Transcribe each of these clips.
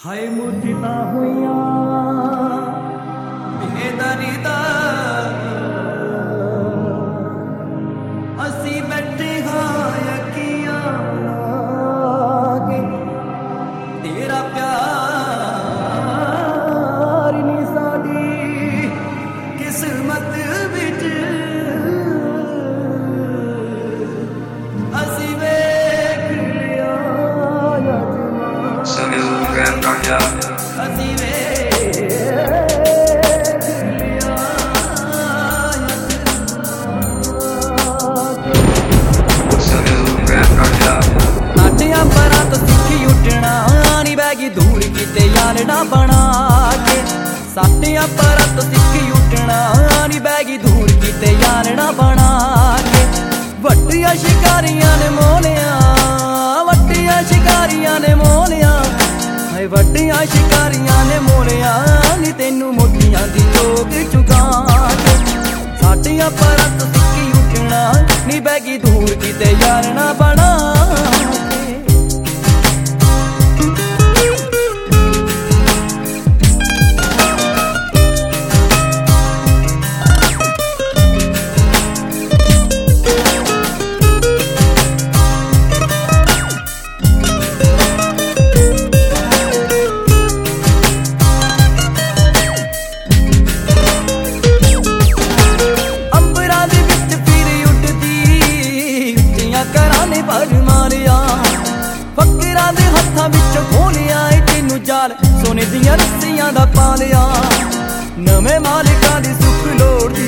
ਹਾਏ ਮੁੱਠੀਆਂ ਹੋਈਆਂ ਬੇਦਰੀ ਦਾ ਅਸੀਂ ਬੈਠੇ ਹਾਂ ਅੱਖੀਆਂ ਲਾਗੇ ਤੇਰਾ ਪਿਆਰ ਨੀ ਸਾਡੀ ਕਿਸਮਤ ਵਿੱਚ ਅਸੀਂ ਵੇਖ ਲਿਆ ਅਸੀਂ ਨਾਟਿਆਂ ਪਰਾਂ ਤੋਂ ਸਿੱਖੀ ਉੱਠਣਾ ਨੀ ਬੈਗੀ ਧੂੜ ਕਿਤੇ ਯਾਰੜਾ ਬਣਾ ਕੇ ਸਾਟਿਆਂ ਪਰਾਂ ਤੋਂ ਸਿੱਖੀ ਉੱਠਣਾ ਨੀ ਬੈਗੀ ਧੂੜ ਕਿਤੇ ਯਾਰੜਾ ਬਣਾ ਕੇ ਵੱਡੀਆਂ ਸ਼ਿਕਾਰੀਆਂ ਨੇ ਮੋਲਿਆ ਵੱਡੀਆਂ ਸ਼ਿਕਾਰੀਆਂ ਨੇ ਮੋਲਿਆ ਹਾਏ ਵੱਡੀਆਂ ਸ਼ਿਕਾਰੀਆਂ ਨੇ ਮੋਲਿਆ ਨੀ ਤੈਨੂੰ ਮੋਟੀਆਂ ਦੀ ਚੋਕ ਚੁਕਾ ਕੇ ਸਾਟਿਆਂ ਪਰਾਂ ਤੋਂ ਸਿੱਖੀ ਉੱਠਣਾ ਨੀ ਬੈਗੀ ਧੂੜ ਕਿਤੇ ਯਾਰੜਾ ਬਣਾ ਪਰ ਮਾਰਿਆ ਫਕਰਾਂ ਦੇ ਹੱਥਾਂ ਵਿੱਚ ਖੋਲਿਆ ਏ ਤੈਨੂੰ ਜਾਲ ਸੋਨੇ ਦੀਆਂ ਰੱਸੀਆਂ ਦਾ ਪਾ ਲਿਆ ਨਵੇਂ ਮਾਲਿਕਾਂ ਦੀ ਸੁੱਖ ਲੋੜਦੀ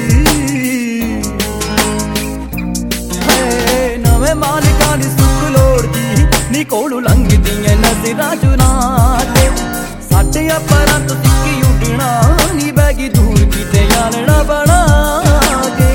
ਨਵੇਂ ਮਾਲਿਕਾਂ ਦੀ ਸੁੱਖ ਲੋੜਦੀ ਨੀ ਕੋਲੋਂ ਲੰਘਦੀਆਂ ਨਜ਼ਰਾਂ ਚੁਰਾ ਕੇ ਸਾਡੇ ਪਰਾਂ ਤੋਂ ਸਿੱਖੀ ਉੱਡਣਾ ਨੀ ਬੈਗੀ ਦੂਰ ਕਿਤੇ ਯਾਰੜਾ ਬਣਾ ਕੇ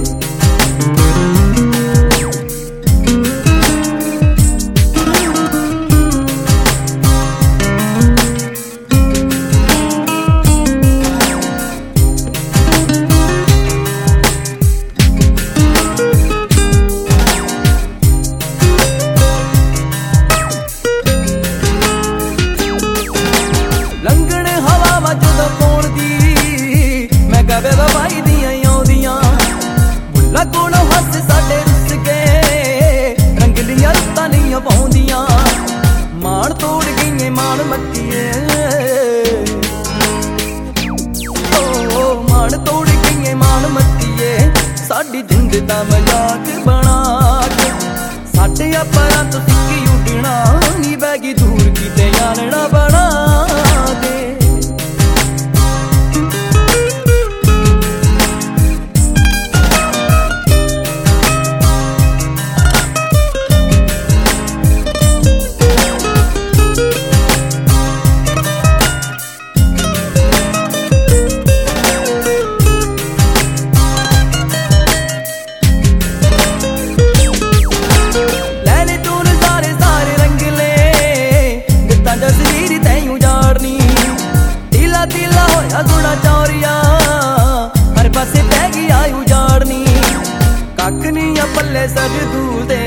ਜਦੋਂ ਪੌੜਦੀ ਮੈਂ ਕਹਵੇ ਬਾਈ ਦੀਆਂ ਆਉਂਦੀਆਂ ਬੁੱਲਾ ਕੋਲੋਂ ਹੱਸ ਸਾਡੇ ਰੁੱਸ ਕੇ ਰੰਗਲੀਆਂ ਰੁੱਤਾਂ ਨਹੀਂ ਪਾਉਂਦੀਆਂ ਮਾਣ ਤੋੜ ਗਈਏ ਮਾਣ ਮੱਤੀਏ ਓ ਮਾਣ ਤੋੜ ਗਈਏ ਮਾਣ ਮੱਤੀਏ ਸਾਡੀ ਜਿੰਦ ਦਾ ਮਜ਼ਾਕ ਬਣਾ ਕੇ ਸਾਡੇ ਪਰਾਂ ਤੋਂ ਸਿੱਖੀ ਉੱਡਣਾ ਨੀ ਬੈਗੀ ਦੂਰ ਕਿਤੇ ਯਾਰੜਾ ਬਣਾ ਕੇ ਦਿਲਾ ਹੋਇਆ ਗੁਣਾ ਚੌਰੀਆ ਹਰ ਪਾਸੇ ਪੈ ਗਈ ਆਈ ਉਜਾੜਨੀ ਕੱਖ ਨੀ ਆ ਪੱਲੇ ਸਰਦੂ ਦੇ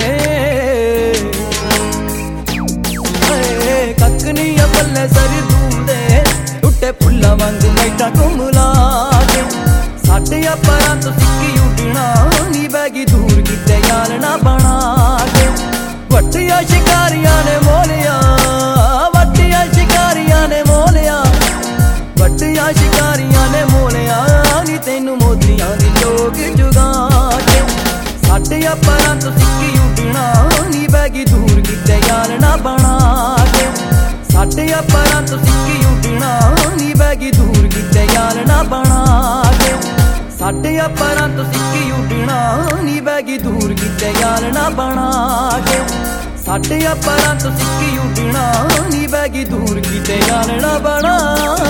ਕੱਖ ਨੀ ਆ ਪੱਲੇ ਸਰਦੂ ਦੇ ਟੁੱਟੇ ਫੁੱਲਾਂ ਵਾਂਗ ਮੈਟਾ ਘੁੰਮਲਾ ਕੇ ਸਾਡੇ ਪਰਾਂ ਤੋਂ ਸਿੱਖੀ ਉੱਡਣਾ ਨੀ ਬੈਗੀ ਦੂਰ ਕਿਤੇ ਯਾਰੜਾ ਬਣਾ ਕੇ ਵੱਡੀਆਂ ਸ਼ਿਕਾਰੀਆਂ ਨੇ ਮੋਲਿਆ ਵੱਡੀਆਂ ਸ਼ਿਕਾਰੀਆਂ ਨੇ ਮੋਲਿਆ ਵੱਡੀਆਂ ਸ਼ਿਕਾਰੀਆਂ ਨੇ ਮੋਲਿਆ ਨੀ ਤੈਨੂੰ ਮੋਤੀਆਂ ਦੀ ਚੋਕ ਜੁਗਾ ਕੇ ਸਾਡੇ ਪਰਾਂ ਤੋਂ ਸਿੱਖੀ ਉੱਡਣਾ ਨੀ ਬੈਗੀ ਦੂਰ ਕਿਤੇ ਯਾਰੜਾ ਬਣਾ ਕੇ ਸਾਡੇ ਪਰਾਂ ਤੋਂ ਸਿੱਖੀ ਉੱਡਣਾ ਨੀ ਬੈਗੀ ਦੂਰ ਕਿਤੇ ਯਾਰੜਾ ਬਣਾ ਕੇ ਸਾਡੇ ਪਰਾਂ ਤੋਂ ਸਿੱਖੀ ਉੱਡਣਾ ਨੀ ਬੈਗੀ ਦੂਰ ਕਿਤੇ ਯਾਰੜਾ ਬਣਾ ਕੇ ਸਾਡੇ ਪਰਾਂ ਤੋਂ ਸਿੱਖੀ ਉੱਡਣਾ ਨੀ ਬੈਗੀ ਦੂਰ ਕਿਤੇ ਯਾਰੜਾ ਬਣਾ